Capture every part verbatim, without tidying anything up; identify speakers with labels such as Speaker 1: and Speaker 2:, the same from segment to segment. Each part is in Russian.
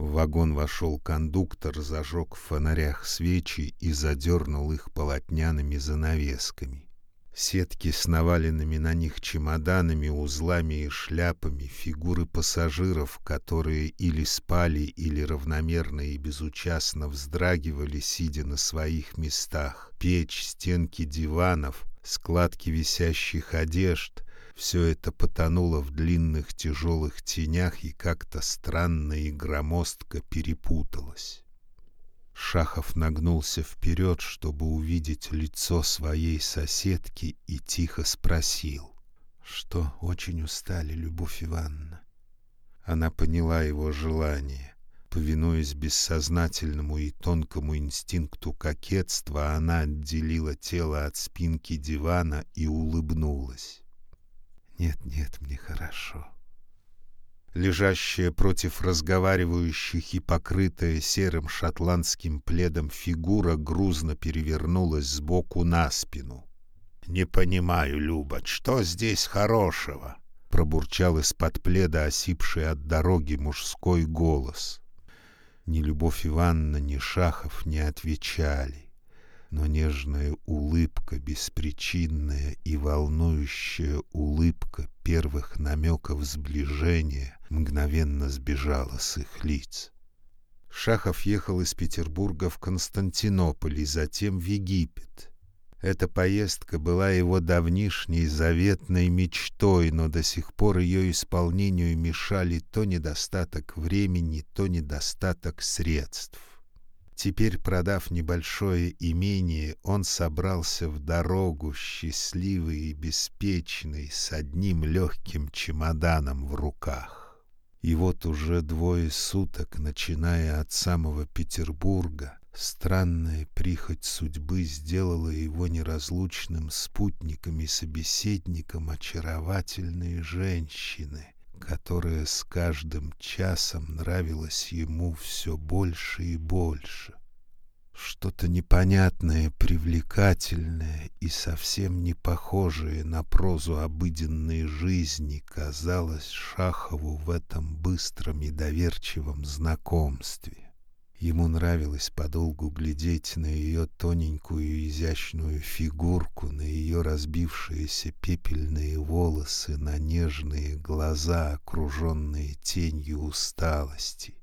Speaker 1: В вагон вошел кондуктор, зажег в фонарях свечи и задернул их полотняными занавесками. Сетки с наваленными на них чемоданами, узлами и шляпами, фигуры пассажиров, которые или спали, или равномерно и безучастно вздрагивали, сидя на своих местах, печь, стенки диванов, складки висящих одежд — все это потонуло в длинных тяжелых тенях и как-то странно и громоздко перепуталось. Шахов нагнулся вперед, чтобы увидеть лицо своей соседки, и тихо спросил: «Что, очень устали, Любовь Ивановна?» Она поняла его желание. Повинуясь бессознательному и тонкому инстинкту кокетства, она отделила тело от спинки дивана и улыбнулась. «Нет, нет, мне хорошо». Лежащая против разговаривающих и покрытая серым шотландским пледом фигура грузно перевернулась сбоку на спину. «Не понимаю, Люба, что здесь хорошего?» — пробурчал из-под пледа осипший от дороги мужской голос. Ни Любовь Ивановна, ни Шахов не отвечали, но нежная улыбка, беспричинная и волнующая улыбка первых намеков сближения мгновенно сбежала с их лиц. Шахов ехал из Петербурга в Константинополь и затем в Египет. Эта поездка была его давнишней заветной мечтой, но до сих пор ее исполнению мешали то недостаток времени, то недостаток средств. Теперь, продав небольшое имение, он собрался в дорогу, счастливый и беспечный, с одним легким чемоданом в руках. И вот уже двое суток, начиная от самого Петербурга, странная прихоть судьбы сделала его неразлучным спутником и собеседником очаровательной женщины, которая с каждым часом нравилась ему все больше и больше. Что-то непонятное, привлекательное и совсем не похожее на прозу обыденной жизни казалось Шахову в этом быстром и доверчивом знакомстве. Ему нравилось подолгу глядеть на ее тоненькую изящную фигурку, на ее разбившиеся пепельные волосы, на нежные глаза, окруженные тенью усталости.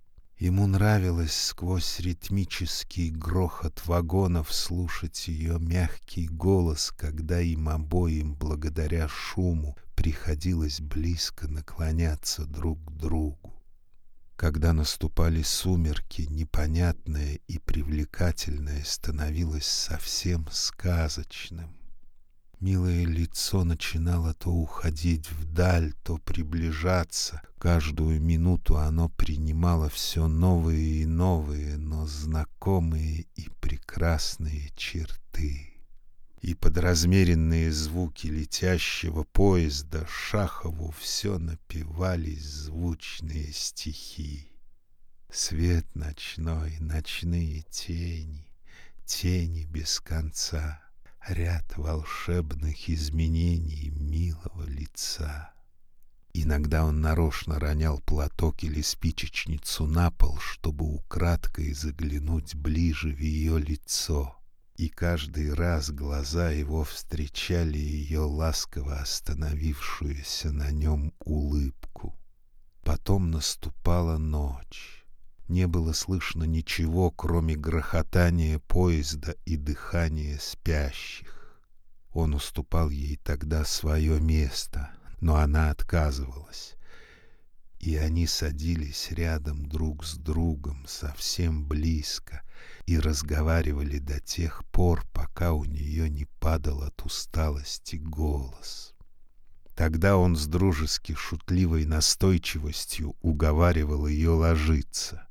Speaker 1: Ему нравилось сквозь ритмический грохот вагонов слушать ее мягкий голос, когда им обоим, благодаря шуму, приходилось близко наклоняться друг к другу. Когда наступали сумерки, непонятное и привлекательное становилось совсем сказочным. Милое лицо начинало то уходить вдаль, то приближаться. Каждую минуту оно принимало все новые и новые, но знакомые и прекрасные черты. И под размеренные звуки летящего поезда Шахову все напевались звучные стихи. Свет ночной, ночные тени, тени без конца, ряд волшебных изменений милого лица. Иногда он нарочно ронял платок или спичечницу на пол, чтобы украдкой заглянуть ближе в ее лицо. И каждый раз глаза его встречали ее ласково остановившуюся на нем улыбку. Потом наступала ночь. Не было слышно ничего, кроме грохотания поезда и дыхания спящих. Он уступал ей тогда свое место, но она отказывалась. И они садились рядом друг с другом, совсем близко, и разговаривали до тех пор, пока у нее не падал от усталости голос. Тогда он с дружески шутливой настойчивостью уговаривал ее ложиться.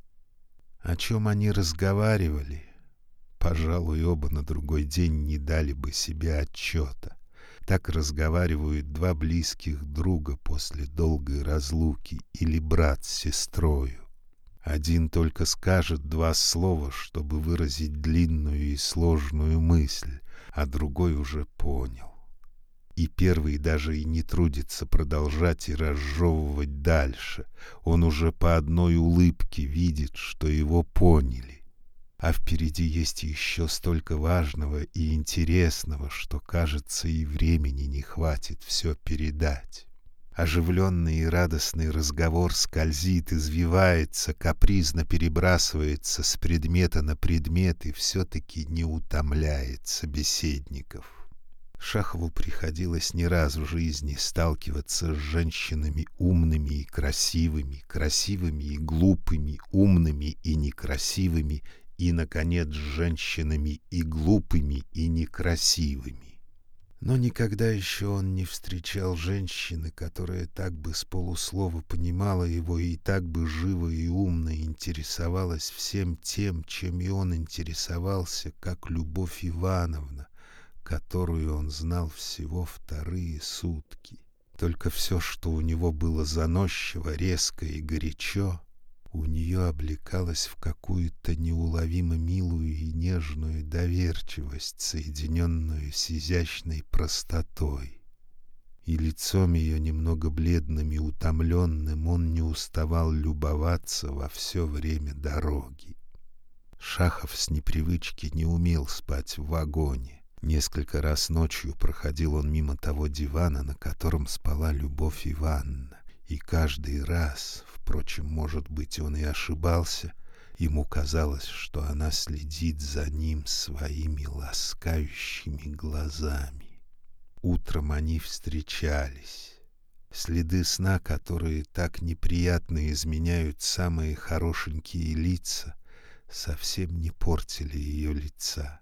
Speaker 1: О чем они разговаривали? Пожалуй, оба на другой день не дали бы себе отчета. Так разговаривают два близких друга после долгой разлуки или брат с сестрою. Один только скажет два слова, чтобы выразить длинную и сложную мысль, а другой уже понял. и первый даже и не трудится продолжать и разжевывать дальше. Он уже по одной улыбке видит, что его поняли. А впереди есть еще столько важного и интересного, что, кажется, и времени не хватит все передать. Оживленный и радостный разговор скользит, извивается, капризно перебрасывается с предмета на предмет и все-таки не утомляет собеседников. Шахову приходилось не раз в жизни сталкиваться с женщинами умными и красивыми, красивыми и глупыми, умными и некрасивыми, и, наконец, с женщинами и глупыми, и некрасивыми. Но никогда еще он не встречал женщины, которая так бы с полуслова понимала его и так бы живо и умно интересовалась всем тем, чем и он интересовался, как Любовь Ивановна, которую он знал всего вторые сутки. Только все, что у него было заносчиво, резко и горячо, у нее облекалось в какую-то неуловимо милую и нежную доверчивость, соединенную с изящной простотой. И лицом ее немного бледным и утомленным он не уставал любоваться во все время дороги. Шахов с непривычки не умел спать в вагоне. Несколько раз ночью проходил он мимо того дивана, на котором спала Любовь Ивановна, и каждый раз, впрочем, может быть, он и ошибался, ему казалось, что она следит за ним своими ласкающими глазами. Утром они встречались. Следы сна, которые так неприятно изменяют самые хорошенькие лица, совсем не портили ее лица.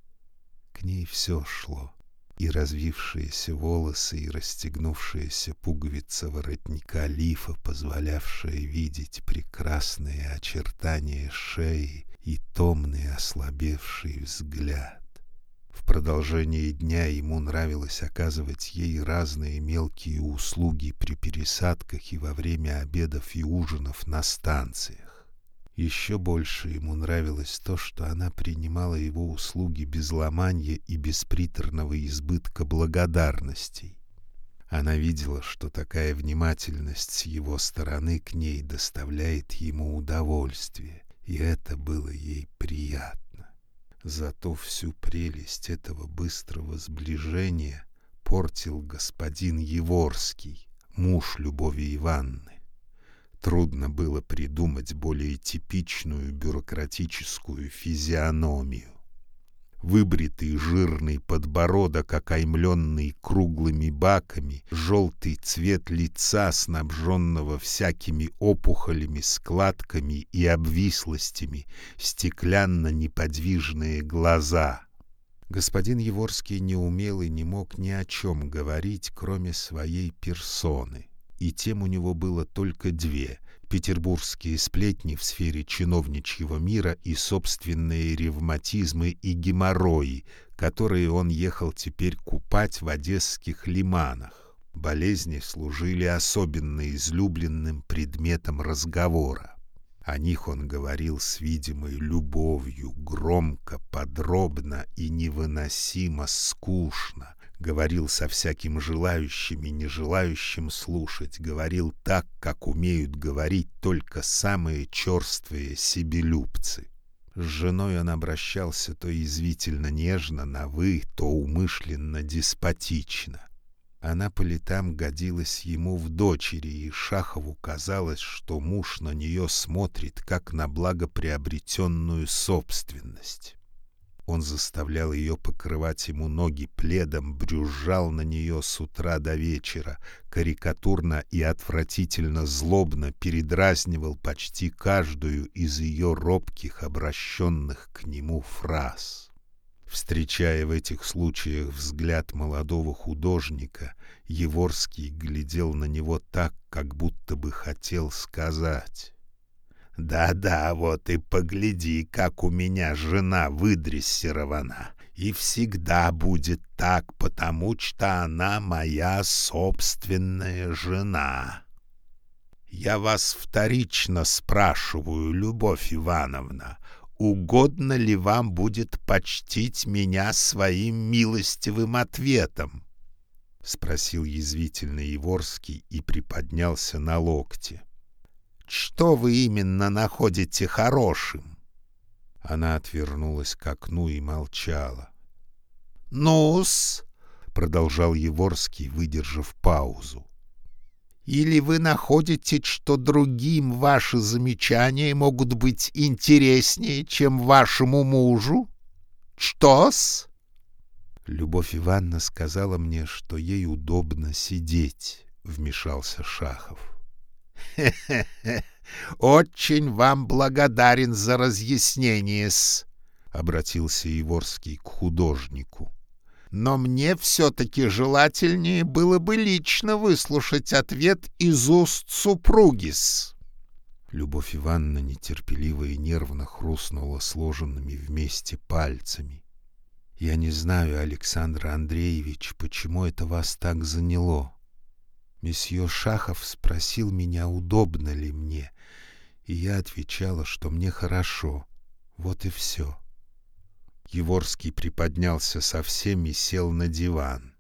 Speaker 1: К ней все шло, и развившиеся волосы, и расстегнувшаяся пуговица воротника лифа, позволявшая видеть прекрасные очертания шеи и томный ослабевший взгляд. В продолжении дня ему нравилось оказывать ей разные мелкие услуги при пересадках и во время обедов и ужинов на станциях. Еще больше ему нравилось то, что она принимала его услуги без ломанья и без приторного избытка благодарностей. Она видела, что такая внимательность с его стороны к ней доставляет ему удовольствие, и это было ей приятно. Зато всю прелесть этого быстрого сближения портил господин Еворский, муж Любови Ивановны. Трудно было придумать более типичную бюрократическую физиономию. Выбритый жирный подбородок, окаймленный круглыми баками, желтый цвет лица, снабженного всякими опухолями, складками и обвислостями, стеклянно-неподвижные глаза. Господин Еворский не умел и не мог ни о чем говорить, кроме своей персоны. И тем у него было только две — петербургские сплетни в сфере чиновничьего мира и собственные ревматизмы и геморрои, которые он ехал теперь купать в одесских лиманах. Болезни служили особенно излюбленным предметом разговора. О них он говорил с видимой любовью, громко, подробно и невыносимо скучно. Говорил со всяким желающим и не желающим слушать, говорил так, как умеют говорить только самые черствые себелюбцы. С женой он обращался то язвительно нежно на «вы», то умышленно деспотично. Она по летам годилась ему в дочери, и Шахову казалось, что муж на нее смотрит, как на благоприобретенную собственность. Он заставлял ее покрывать ему ноги пледом, брюзжал на нее с утра до вечера, карикатурно и отвратительно злобно передразнивал почти каждую из ее робких, обращенных к нему фраз. Встречая в этих случаях взгляд молодого художника, Еворский глядел на него так, как будто бы хотел сказать: «Да-да, вот и погляди, как у меня жена выдрессирована, и всегда будет так, потому что она моя собственная жена. Я вас вторично спрашиваю, Любовь Ивановна, угодно ли вам будет почтить меня своим милостивым ответом?» — спросил язвительно Яворский и приподнялся на локте. «Что вы именно находите хорошим?» Она отвернулась к окну и молчала. «Ну-с», — продолжал Яворский, выдержав паузу, «или вы находите, что другим ваши замечания могут быть интереснее, чем вашему мужу? Что-с?» «Любовь Ивановна сказала мне, что ей удобно сидеть», — вмешался Шахов. «Хе-хе-хе! Очень вам благодарен за разъяснение-с», — обратился Яворский к художнику. «Но мне все-таки желательнее было бы лично выслушать ответ из уст супруги-с». Любовь Ивановна нетерпеливо и нервно хрустнула сложенными вместе пальцами. «Я не знаю, Александр Андреевич, почему это вас так заняло. Месье Шахов спросил меня, удобно ли мне, и я отвечала, что мне хорошо. Вот и все». Яворский приподнялся совсем и сел на диван.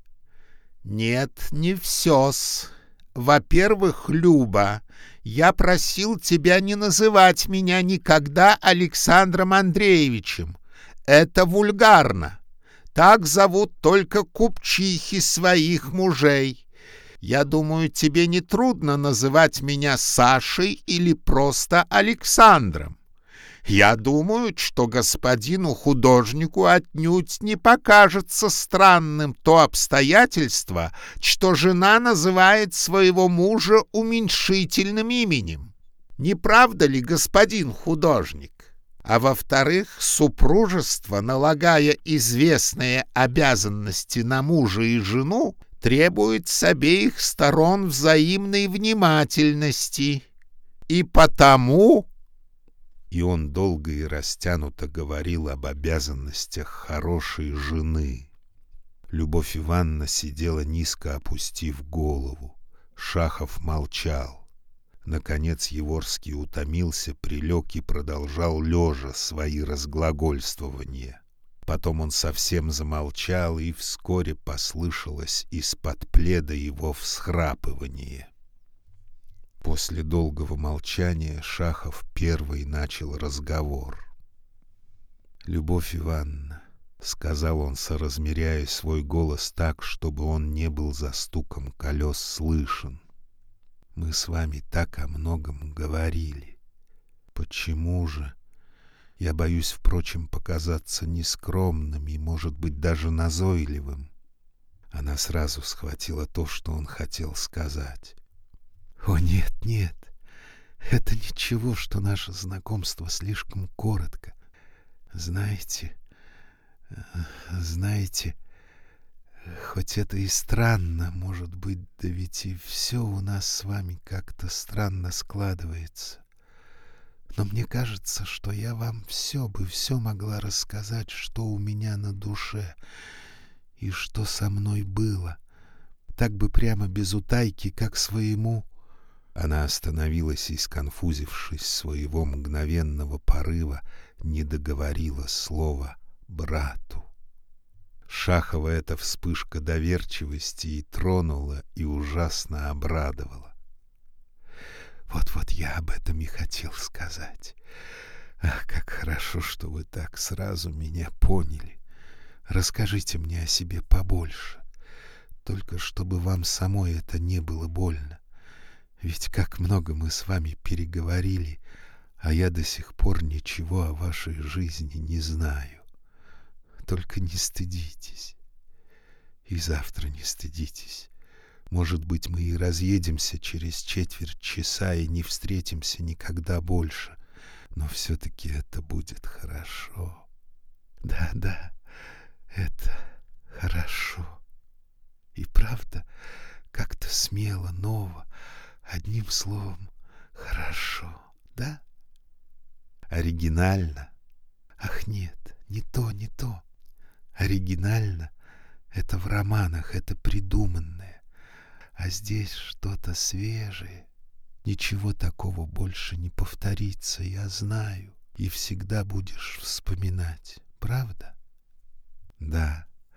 Speaker 1: «Нет, не все-с. Во-первых, Люба, я просил тебя не называть меня никогда Александром Андреевичем. Это вульгарно. Так зовут только купчихи своих мужей. Я думаю, тебе не трудно называть меня Сашей или просто Александром. Я думаю, что господину художнику отнюдь не покажется странным то обстоятельство, что жена называет своего мужа уменьшительным именем. Не правда ли, господин художник? А во-вторых, супружество, налагая известные обязанности на мужа и жену, требует с обеих сторон взаимной внимательности. И потому...» И он долго и растянуто говорил об обязанностях хорошей жены. Любовь Ивановна сидела низко опустив голову. Шахов молчал. Наконец Яворский утомился, прилег и продолжал лежа свои разглагольствования. Потом он совсем замолчал, и вскоре послышалось из-под пледа его всхрапывание. После долгого молчания Шахов первый начал разговор. «Любовь Ивановна», — сказал он, соразмеряя свой голос так, чтобы он не был за стуком колес слышен, — «мы с вами так о многом говорили. Почему же? Я боюсь, впрочем, показаться нескромным и, может быть, даже назойливым». Она сразу схватила то, что он хотел сказать. «О, нет, нет, это ничего, что наше знакомство слишком коротко. Знаете, знаете, хоть это и странно, может быть, да ведь и все у нас с вами как-то странно складывается. Но мне кажется, что я вам все бы все могла рассказать, что у меня на душе и что со мной было, так бы прямо без утайки, как своему...» Она остановилась и, сконфузившись своего мгновенного порыва, не договорила слова «брату». Шахова эта вспышка доверчивости и тронула, и ужасно обрадовала. «Вот-вот я об этом и хотел сказать. Ах, как хорошо, что вы так сразу меня поняли. Расскажите мне о себе побольше, только чтобы вам самой это не было больно. Ведь как много мы с вами переговорили, а я до сих пор ничего о вашей жизни не знаю. Только не стыдитесь. И завтра не стыдитесь. Может быть, мы и разъедемся через четверть часа и не встретимся никогда больше, но все-таки это будет хорошо. Да-да, это хорошо. И правда, как-то смело, ново, одним словом, хорошо, да? Оригинально? Ах, нет, не то, не то. Оригинально — это в романах, это придуманное. А здесь что-то свежее. Ничего такого больше не повторится, я знаю. И всегда будешь вспоминать, правда? Да,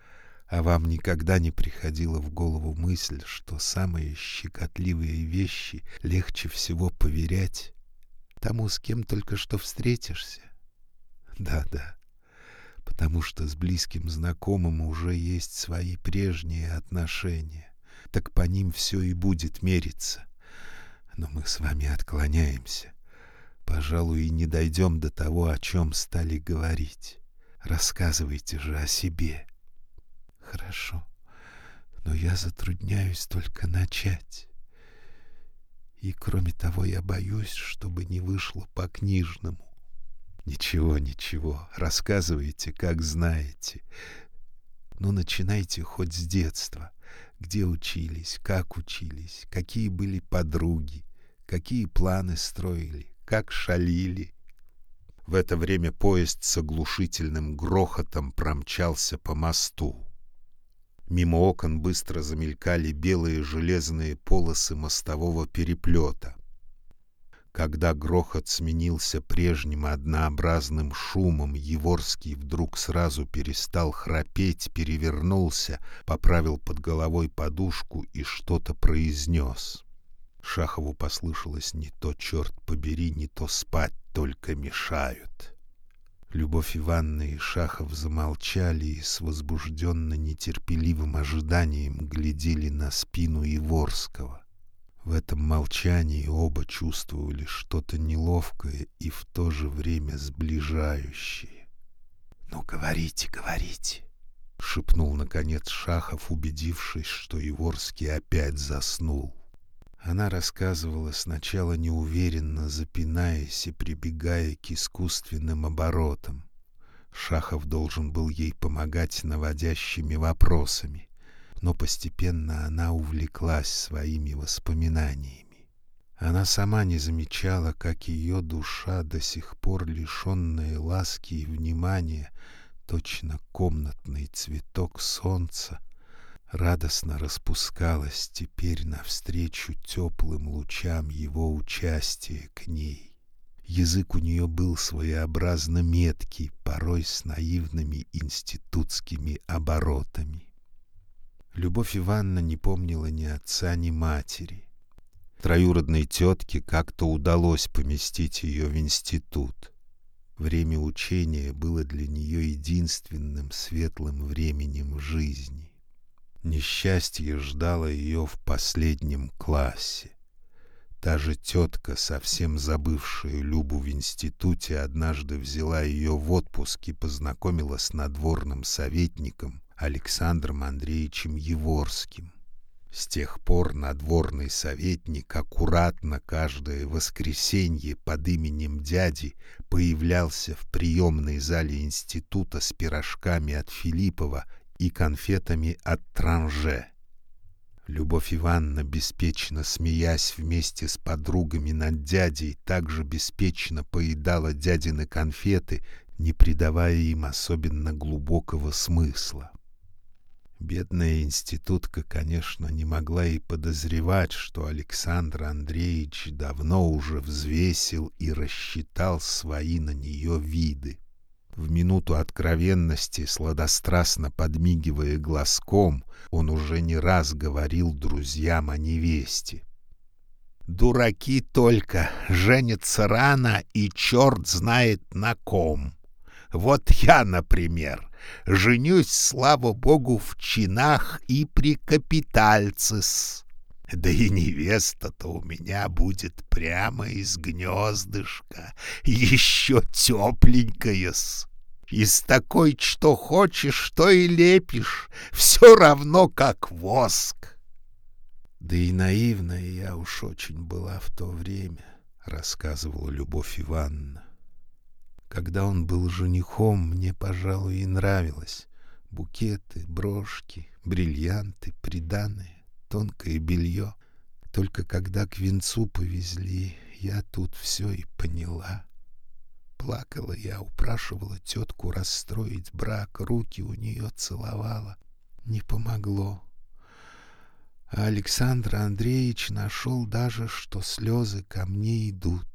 Speaker 1: А вам никогда не приходила в голову мысль, что самые щекотливые вещи легче всего поверять тому, с кем только что встретишься? Да-да, потому что с близким знакомым уже есть свои прежние отношения, так по ним все и будет мериться. Но мы с вами отклоняемся. Пожалуй, и не дойдем до того, о чем стали говорить. Рассказывайте же о себе. Хорошо, но я затрудняюсь только начать. И кроме того, я боюсь, чтобы не вышло по-книжному. Ничего, ничего, рассказывайте, как знаете. Но начинайте хоть с детства. Где учились, как учились, какие были подруги, какие планы строили, как шалили. В это время поезд с оглушительным грохотом промчался по мосту. Мимо окон быстро замелькали белые железные полосы мостового переплета. Когда грохот сменился прежним однообразным шумом, Яворский вдруг сразу перестал храпеть, перевернулся, поправил под головой подушку и что-то произнес. Шахову послышалось не то «черт побери», не то «спать только мешают». Любовь Ивановна и Шахов замолчали и с возбужденно-нетерпеливым ожиданием глядели на спину Яворского. В этом молчании оба чувствовали что-то неловкое и в то же время сближающее. «Ну, говорите, говорите!» — шепнул, наконец, Шахов, убедившись, что Яворский опять заснул. Она рассказывала сначала неуверенно, запинаясь и прибегая к искусственным оборотам. Шахов должен был ей помогать наводящими вопросами, но постепенно она увлеклась своими воспоминаниями. Она сама не замечала, как ее душа, до сих пор лишенная ласки и внимания, точно комнатный цветок солнца, радостно распускалась теперь навстречу теплым лучам его участия к ней. Язык у нее был своеобразно меткий, порой с наивными институтскими оборотами. Любовь Ивановна не помнила ни отца, ни матери. Троюродной тетке как-то удалось поместить ее в институт. Время учения было для нее единственным светлым временем в жизни. Несчастье ждало ее в последнем классе. Та же тетка, совсем забывшая Любу в институте, однажды взяла ее в отпуск и познакомила с надворным советником Александром Андреевичем Яворским. С тех пор надворный советник аккуратно каждое воскресенье под именем дяди появлялся в приемной зале института с пирожками от Филиппова и конфетами от Транже. Любовь Ивановна, беспечно смеясь вместе с подругами над дядей, также беспечно поедала дядины конфеты, не придавая им особенно глубокого смысла. Бедная институтка, конечно, не могла и подозревать, что Александр Андреевич давно уже взвесил и рассчитал свои на нее виды. В минуту откровенности, сладострастно подмигивая глазком, он уже не раз говорил друзьям о невесте. «Дураки только, женятся рано и черт знает на ком. Вот я, например, женюсь, слава богу, в чинах и при капитальцис. Да и невеста-то у меня будет прямо из гнездышка, еще тепленькая-с. Из такой, что хочешь, что и лепишь, все равно как воск». «Да и наивная я уж очень была в то время», — рассказывала Любовь Ивановна. «Когда он был женихом, мне, пожалуй, и нравилось. Букеты, брошки, бриллианты, приданое, тонкое белье. Только когда к венцу повезли, я тут все и поняла. Плакала я, упрашивала тетку расстроить брак, руки у нее целовала. Не помогло. А Александр Андреевич нашел даже, что слезы ко мне идут.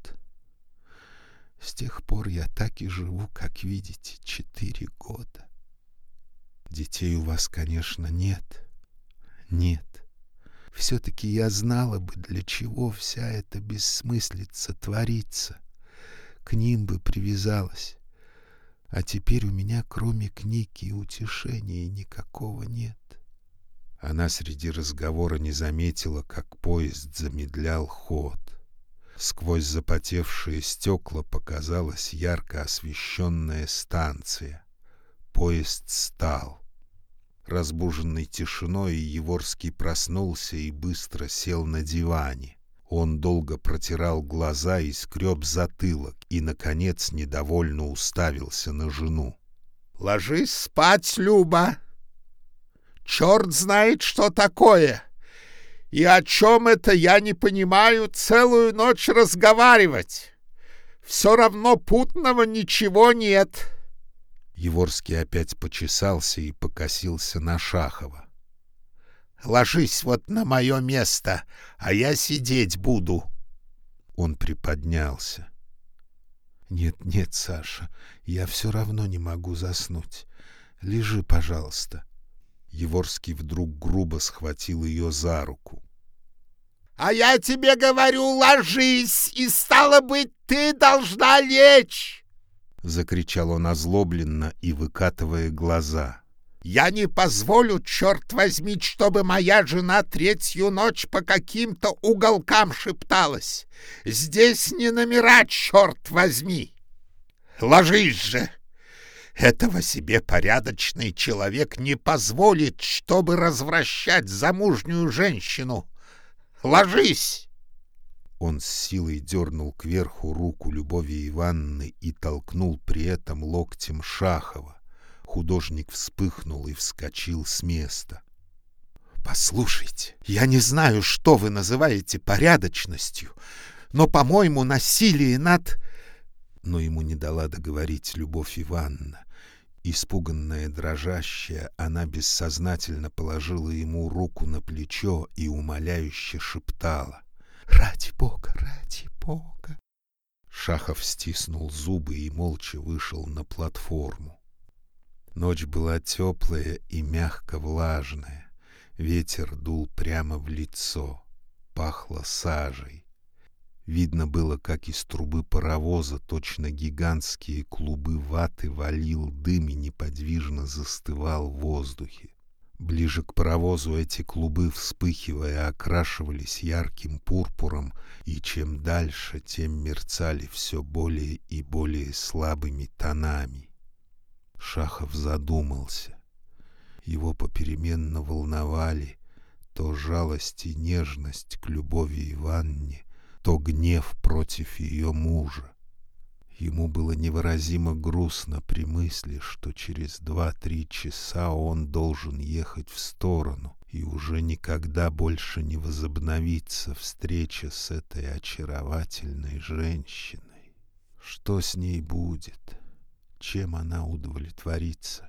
Speaker 1: С тех пор я так и живу, как видите, четыре года. Детей у вас, конечно, нет. Нет. Все-таки я знала бы, для чего вся эта бессмыслица творится. К ним бы привязалась. А теперь у меня, кроме книг и утешения, никакого нет. Она среди разговора не заметила, как поезд замедлял ход. Сквозь запотевшие стекла показалась ярко освещенная станция. Поезд стал. Разбуженный тишиной, Еворский проснулся и быстро сел на диване. Он долго протирал глаза и скреб затылок, и, наконец, недовольно уставился на жену. — Ложись спать, Люба. Черт знает, что такое. И о чем это, я не понимаю, целую ночь разговаривать. Все равно путного ничего нет. Еворский опять почесался и покосился на Шахова. — Ложись вот на мое место, а я сидеть буду. Он приподнялся. — Нет, нет, Саша, я все равно не могу заснуть. Лежи, пожалуйста. Еворский вдруг грубо схватил ее за руку. — А я тебе говорю, ложись, и, стало быть, ты должна лечь! — закричал он озлобленно и выкатывая глаза. — Я не позволю, черт возьми, чтобы моя жена третью ночь по каким-то уголкам шепталась. Здесь не номера, черт возьми! Ложись же! Этого себе порядочный человек не позволит, чтобы развращать замужнюю женщину. Ложись! Он с силой дернул кверху руку Любови Ивановны и толкнул при этом локтем Шахова. Художник вспыхнул и вскочил с места. — Послушайте, я не знаю, что вы называете порядочностью, но, по-моему, насилие над... Но ему не дала договорить Любовь Ивановна. Испуганная, дрожащая, она бессознательно положила ему руку на плечо и умоляюще шептала: «Ради Бога, ради Бога!» Шахов стиснул зубы и молча вышел на платформу. Ночь была теплая и мягко влажная. Ветер дул прямо в лицо, пахло сажей. Видно было, как из трубы паровоза точно гигантские клубы ваты валил дым и неподвижно застывал в воздухе. Ближе к паровозу эти клубы, вспыхивая, окрашивались ярким пурпуром, и чем дальше, тем мерцали все более и более слабыми тонами. Шахов задумался. Его попеременно волновали то жалость и нежность к Любови Ивановне, то гнев против ее мужа. Ему было невыразимо грустно при мысли, что через два-три часа он должен ехать в сторону, и уже никогда больше не возобновится встреча с этой очаровательной женщиной. Что с ней будет? Чем она удовлетворится?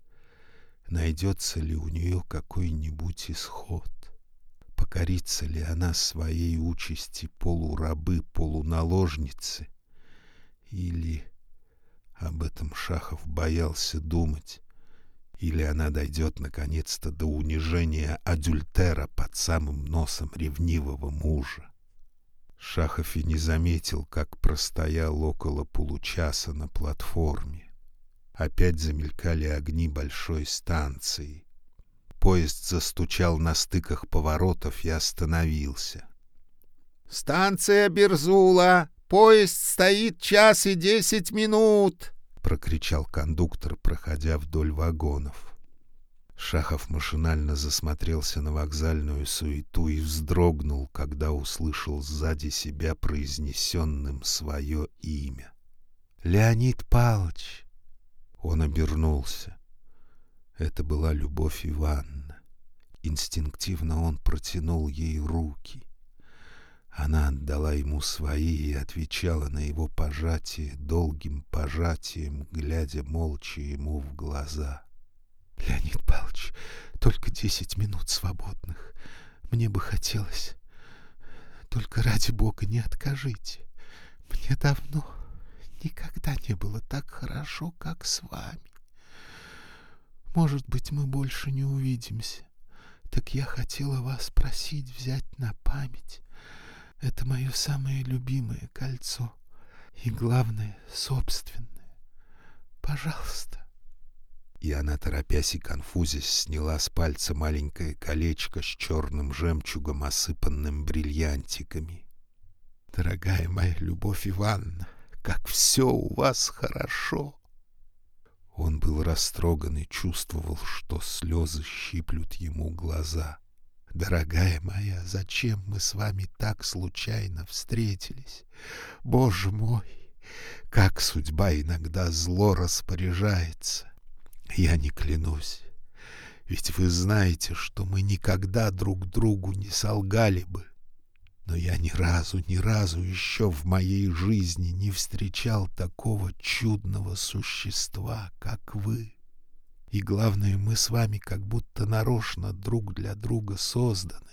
Speaker 1: Найдется ли у нее какой-нибудь исход? Покорится ли она своей участи полурабы, полуналожницы? Или, об этом Шахов боялся думать, или она дойдет наконец-то до унижения адюльтера под самым носом ревнивого мужа. Шахов и не заметил, как простоял около получаса на платформе. Опять замелькали огни большой станции. Поезд застучал на стыках поворотов и остановился. «Станция Берзула! Поезд стоит час и десять минут!» — прокричал кондуктор, проходя вдоль вагонов. Шахов машинально засмотрелся на вокзальную суету и вздрогнул, когда услышал сзади себя произнесенным свое имя. «Леонид Павлович!» Он обернулся. Это была Любовь Ивановна. Инстинктивно он протянул ей руки. Она отдала ему свои и отвечала на его пожатие долгим пожатием, глядя молча ему в глаза. — Леонид Павлович, только десять минут свободных. Мне бы хотелось. Только ради Бога не откажите. Мне давно никогда не было так хорошо, как с вами.
Speaker 2: Может быть, мы больше не увидимся. Так я хотела вас просить взять на память. Это мое самое любимое кольцо. И главное, собственное. Пожалуйста.
Speaker 1: И она, торопясь и конфузясь, сняла с пальца маленькое колечко с черным жемчугом, осыпанным бриллиантиками.
Speaker 2: Дорогая моя Любовь Ивановна, как все у вас хорошо!
Speaker 1: Он был растроган и чувствовал, что слезы щиплют ему глаза.
Speaker 2: Дорогая моя, зачем мы с вами так случайно встретились? Боже мой, как судьба иногда зло распоряжается! Я не клянусь, ведь вы знаете, что мы никогда друг другу не солгали бы. Но я ни разу, ни разу еще в моей жизни не встречал такого чудного существа, как вы. И главное, мы с вами как будто нарочно друг для друга созданы.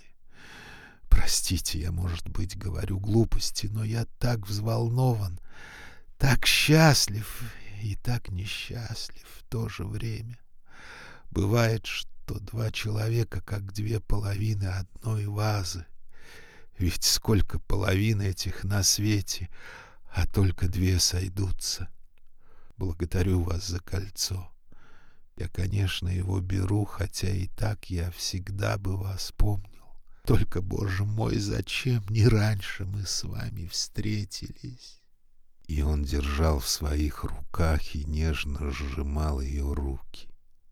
Speaker 2: Простите, я, может быть, говорю глупости, но я так взволнован, так счастлив и так несчастлив в то же время. Бывает, что два человека, как две половины одной вазы. Ведь сколько половин этих на свете, а только две сойдутся. Благодарю вас за кольцо. Я, конечно, его беру, хотя и так я всегда бы вас помнил. Только, Боже мой, зачем не раньше мы с вами встретились?
Speaker 1: И он держал в своих руках и нежно сжимал ее руки.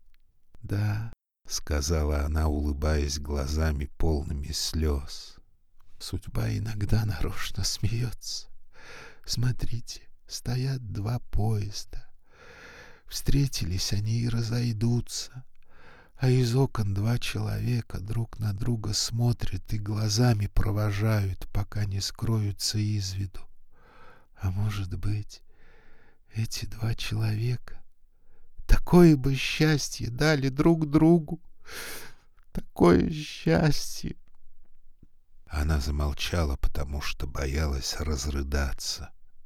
Speaker 2: — Да,
Speaker 1: — сказала она, улыбаясь глазами, полными слез.
Speaker 2: Судьба иногда нарочно смеется. Смотрите, стоят два поезда. Встретились они и разойдутся, а из окон два человека друг на друга смотрят и глазами провожают, пока не скроются из виду. А может быть, эти два человека такое бы счастье дали друг другу, такое счастье.
Speaker 1: Она замолчала, потому что боялась разрыдаться.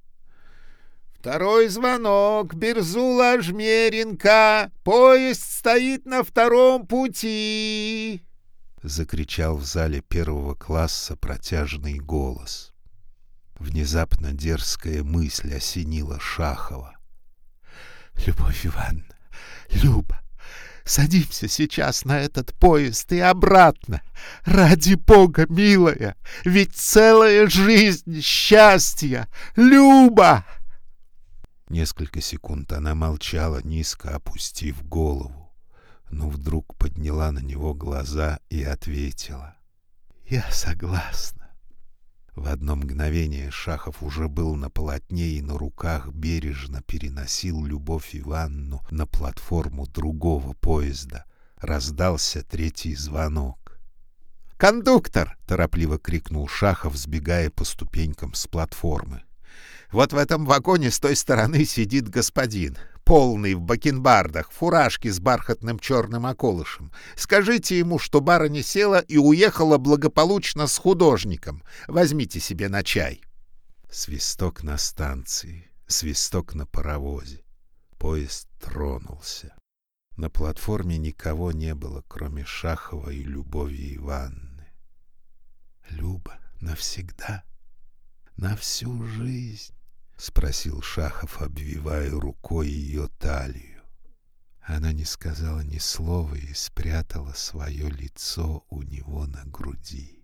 Speaker 3: «Второй звонок! Берзула-Жмеринка! Поезд стоит на втором пути!»
Speaker 1: — закричал в зале первого класса протяжный голос. Внезапно дерзкая мысль осенила Шахова.
Speaker 2: «Любовь Ивановна, Люба, садимся сейчас на этот поезд и обратно. Ради Бога, милая, ведь целая жизнь счастья. Люба!»
Speaker 1: Несколько секунд она молчала, низко опустив голову, но вдруг подняла на него глаза и ответила:
Speaker 2: «Я согласна».
Speaker 1: В одно мгновение Шахов уже был на полотне и на руках бережно переносил Любовь Ивановну на платформу другого поезда. Раздался третий звонок.
Speaker 3: «Кондуктор!»
Speaker 1: — торопливо крикнул Шахов, сбегая по ступенькам с платформы.
Speaker 3: «Вот в этом вагоне с той стороны сидит господин, полный в бакенбардах, фуражке с бархатным черным околышем. Скажите ему, что барыня села и уехала благополучно с художником. Возьмите себе на чай».
Speaker 1: Свисток на станции, свисток на паровозе. Поезд тронулся. На платформе никого не было, кроме Шахова и Любови Ивановны.
Speaker 2: «Люба, навсегда, на всю жизнь?» — спросил Шахов, обвивая рукой ее талию. Она не сказала ни слова и спрятала свое лицо у него на груди.